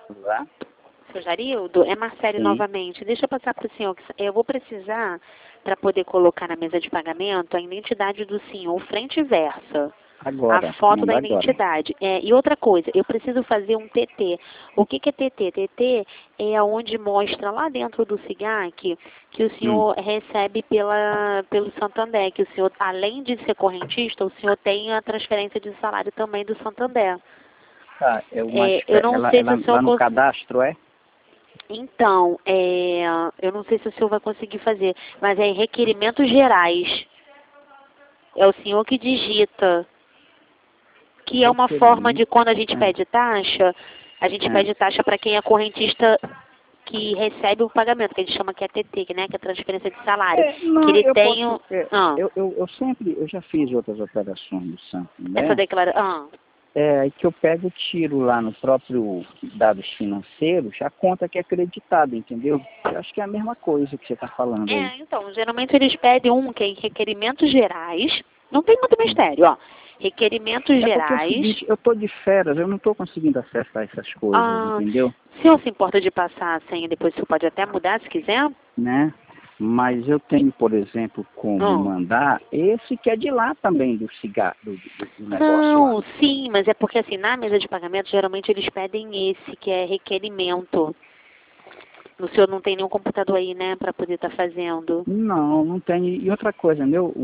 Tá? Seu Jarildo, é Marcele Sim. novamente. Deixa eu passar para o senhor. Eu vou precisar, para poder colocar na mesa de pagamento, a identidade do senhor, frente e versa. Agora, A foto da manda agora. identidade. E outra coisa, eu preciso fazer um TT. O que é TT? TT é onde mostra lá dentro do SIGAC que o senhor recebe pelo Santander, que o senhor, além de ser correntista, o senhor tem a transferência de salário também do Santander. Tá, Eu não sei se o senhor lá no cadastro, é? Então, eu não sei se o senhor vai conseguir fazer, mas é em requerimentos gerais. É o senhor que digita. Que é uma forma de quando a gente pede taxa, a gente pede taxa para quem é correntista que recebe o pagamento, que a gente chama que é TT, né, que é transferência de salário. Não, que ele eu tem posso, eu já fiz outras operações do Santander. essa declaração. Aí que eu pego e tiro lá no próprio dados financeiros a conta que é acreditada, entendeu? Eu acho que é a mesma coisa que você está falando aí. Então, geralmente eles pedem que é em requerimentos gerais, não tem muito mistério, ó. Requerimentos Porque é o gerais. seguinte, eu estou de férias, eu não estou conseguindo acessar essas coisas, entendeu? O senhor se importa de passar a senha, depois você pode até mudar se quiser? Né? Mas eu tenho, por exemplo, como mandar esse que é de lá também, do cigarro, do negócio Não, lá. sim, mas é porque assim, na mesa de pagamento, geralmente eles pedem esse, que é requerimento. O senhor não tem nenhum computador aí, né, para poder estar fazendo? Não, não tem. E outra coisa,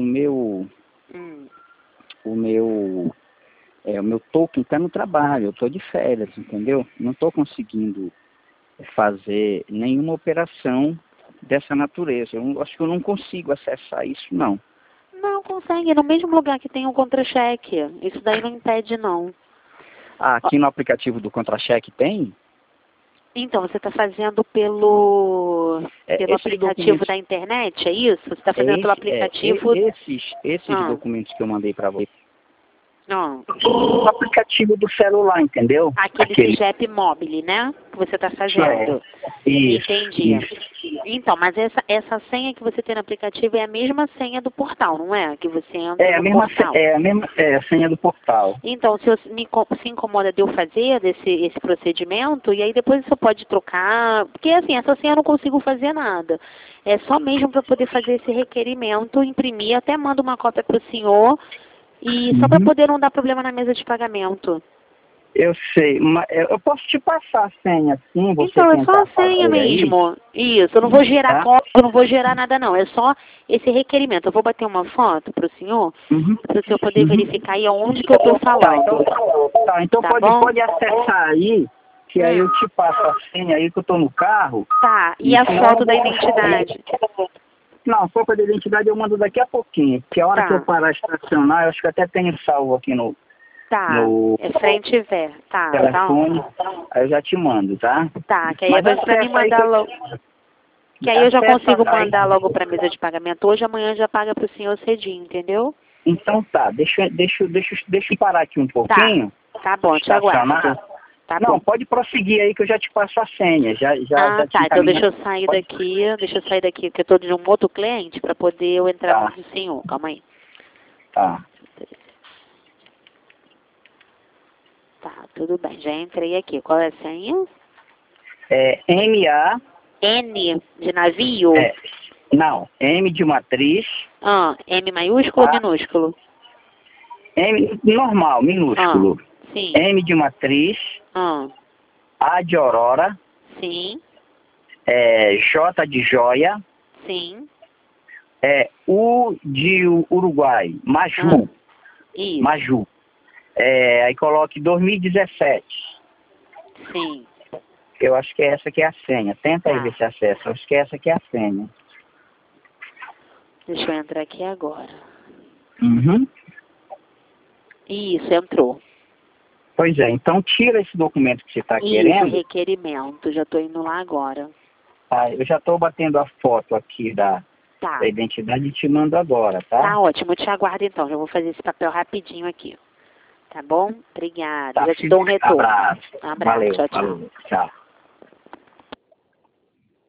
o meu token está no trabalho, eu estou de férias, entendeu? Não estou conseguindo fazer nenhuma operação dessa natureza. Acho que eu não consigo acessar isso, não. Não, consegue, no mesmo lugar que tem o contra-cheque. Isso daí não impede, não. Aqui no aplicativo do Contra-Cheque tem? Então, você está fazendo pelo aplicativo da internet, é isso? Você está fazendo pelo aplicativo... Esses documentos que eu mandei para você. Não. O aplicativo do celular, entendeu? Aquele CIGEP Mobile, né? Que você está fazendo. Isso. Entendi. Isso. Então, mas essa senha que você tem no aplicativo é a mesma senha do portal, não é? Que você entra no portal. A senha do portal. Então, se se incomoda de eu fazer esse procedimento, e aí depois você pode trocar, porque assim, essa senha eu não consigo fazer nada. É só mesmo para poder fazer esse requerimento, imprimir, até mando uma cópia para o senhor, e só para poder não dar problema na mesa de pagamento. Eu sei, mas eu posso te passar a senha assim, você então, é só a senha mesmo. Isso, eu não vou gerar código, não vou gerar nada não. É só esse requerimento. Eu vou bater uma foto para o senhor poder verificar aí aonde que eu estou falando. Então pode acessar aí, que aí eu te passo a senha aí que eu estou no carro. E a foto da identidade? Não, a foto da identidade eu mando daqui a pouquinho, porque a hora que eu parar de estacionar, eu acho que até tenho salvo aqui no frente e ver. Telefone, aí eu já te mando, tá? Que aí é pra mim mandar logo. Que aí eu já consigo mandar logo pra mesa de pagamento. Hoje, amanhã já paga pro senhor cedinho, entendeu? Então tá, deixa eu parar aqui um pouquinho. Tá bom, te aguardo. Não, pode prosseguir aí que eu já te passo a senha. Então deixa eu sair daqui, porque eu tô de um outro cliente pra poder eu entrar no do senhor. Calma aí. Tá, tudo bem, já entrei aqui. Qual é a senha? MA. N de navio? Não, M de matriz. M maiúsculo ou minúsculo? M normal, minúsculo. Sim. M de matriz. A de aurora. Sim. J de joia. Sim. U de Uruguai. Maju. Isso. Maju. Aí coloque 2017. Sim. Eu acho que essa que é a senha. Tenta aí ver se acessa. Eu acho que essa que é a senha. Deixa eu entrar aqui agora. Isso, entrou. Pois é, então tira esse documento que você está querendo. Isso, requerimento. Já estou indo lá agora. Eu já estou batendo a foto aqui da identidade e te mando agora, tá? Tá ótimo, eu te aguardo então. Já vou fazer esse papel rapidinho aqui. Tá bom? Obrigada. Já te dou um retorno. Abraço. Um abraço. Valeu, Tchau, tchau. falou, tchau.